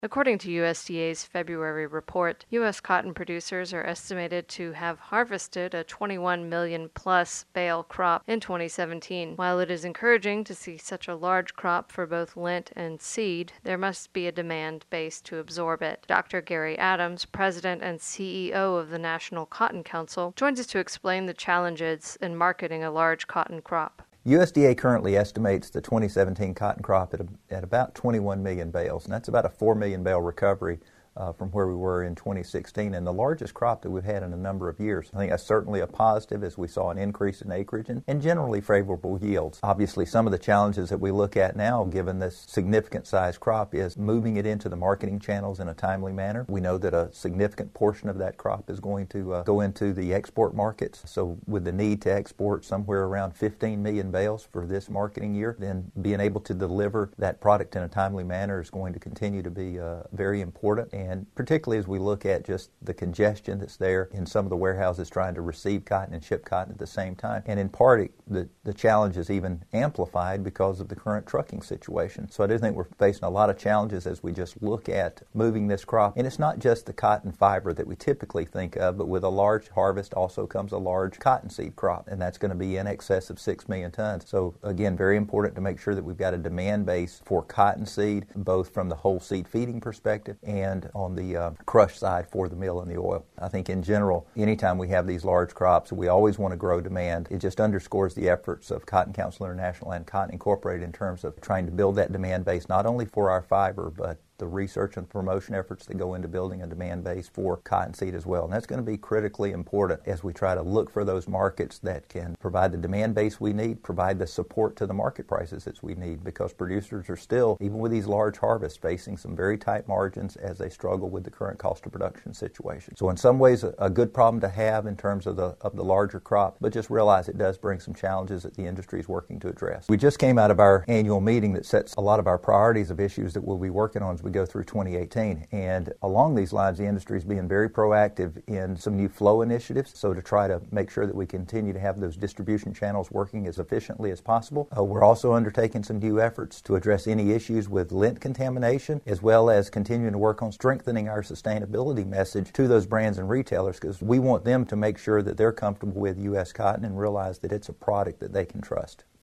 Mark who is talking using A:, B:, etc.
A: According to USDA's February report, U.S. cotton producers are estimated to have harvested a 21 million plus bale crop in 2017. While it is encouraging to see such a large crop for both lint and seed, there must be a demand base to absorb it. Dr. Gary Adams, President and CEO of the National Cotton Council, joins us to explain the challenges in marketing a large cotton crop.
B: USDA currently estimates the 2017 cotton crop at about 21 million bales, and that's about a 4 million bale recovery from where we were in 2016, and the largest crop that we've had in a number of years. I think that's certainly a positive, as we saw an increase in acreage and generally favorable yields. Obviously, some of the challenges that we look at now, given this significant size crop, is moving it into the marketing channels in a timely manner. We know that a significant portion of that crop is going to go into the export markets, so with the need to export somewhere around 15 million bales for this marketing year, then being able to deliver that product in a timely manner is going to continue to be very important. And particularly as we look at just the congestion that's there in some of the warehouses trying to receive cotton and ship cotton at the same time. And in part, the challenge is even amplified because of the current trucking situation. So I do think we're facing a lot of challenges as we just look at moving this crop. And it's not just the cotton fiber that we typically think of, but with a large harvest also comes a large cottonseed crop, and that's going to be in excess of 6 million tons. So again, very important to make sure that we've got a demand base for cottonseed, both from the whole seed feeding perspective and on the crush side for the meal and the oil. I think in general, anytime we have these large crops, we always want to grow demand. It just underscores the efforts of Cotton Council International and Cotton Incorporated in terms of trying to build that demand base, not only for our fiber, but the research and promotion efforts that go into building a demand base for cottonseed as well. And that's going to be critically important as we try to look for those markets that can provide the demand base we need, provide the support to the market prices that we need, because producers are still, even with these large harvests, facing some very tight margins as they struggle with the current cost of production situation. So in some ways, a good problem to have in terms of the larger crop, but just realize it does bring some challenges that the industry is working to address. We just came out of our annual meeting that sets a lot of our priorities of issues that we'll be working on as we go through 2018. And along these lines, the industry is being very proactive in some new flow initiatives, so to try to make sure that we continue to have those distribution channels working as efficiently as possible. We're also undertaking some new efforts to address any issues with lint contamination, as well as continuing to work on strengthening our sustainability message to those brands and retailers, because we want them to make sure that they're comfortable with U.S. cotton and realize that it's a product that they can trust.